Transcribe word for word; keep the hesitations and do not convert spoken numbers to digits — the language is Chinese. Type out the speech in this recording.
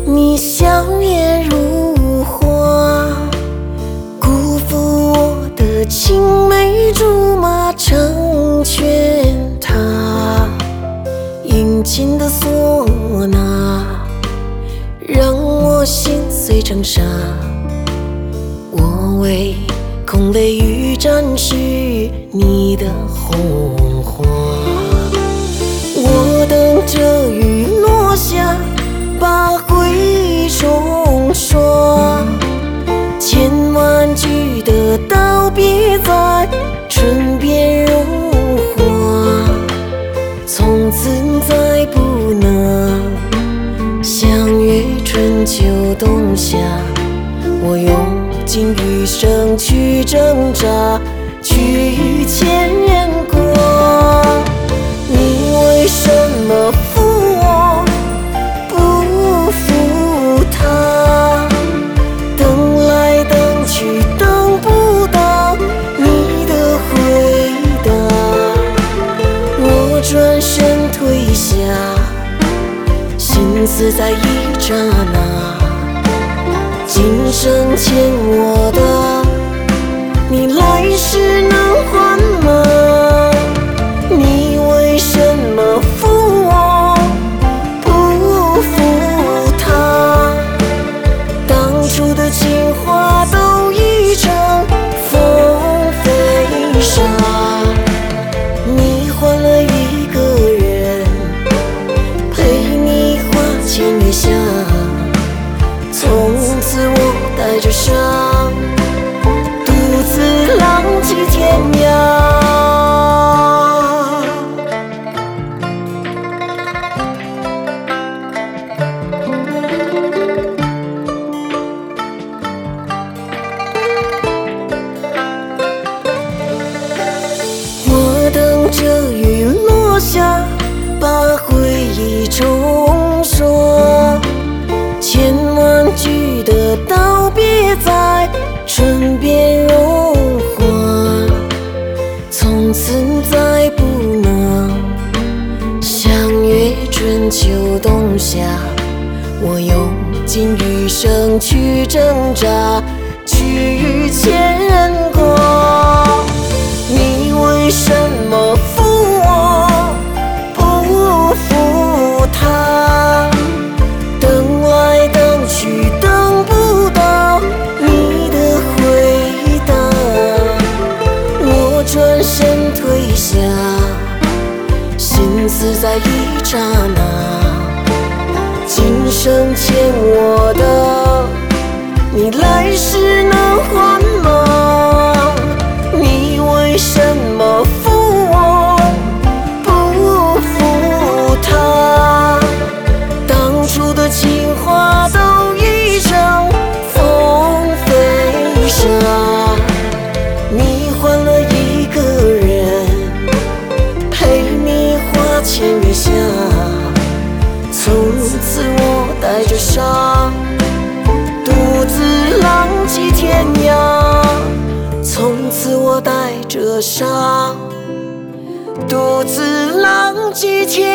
你笑颜如花，辜负我的青梅竹马，成全他。殷勤的唢呐，让我心碎成沙。我为空泪欲沾湿你的红花，我等着雨落下，把回忆冲刷。千万句的道别在唇边融化，从此再不能相约春秋冬夏。我用尽余生去挣扎，去牵挂。你为什么负我，不负他？等来等去等不到你的回答，我转身退下，心思在一刹那。今生欠我的，你来世能还吗？你为什么负我，不负他？当初的情话都已成风飞沙，你换了一个人，陪你花前月下。从此我带着伤，独自浪迹天涯。我等着雨落下，把回忆冲刷。千万句的道别在唇边融化，从此再不能相约春秋冬夏。我用尽余生去挣扎，去牵挂。你为什么负我，不负他？等来等去等不到你的回答，我转身退下，心思在一刹那。今生欠我的，你来世能还吗？你为什么负我，不负他？当初的情话都已成风飞沙，你换了一个人，陪你花前月下。从此我带着伤，独自浪迹天涯。从此我带着伤，独自浪迹天涯。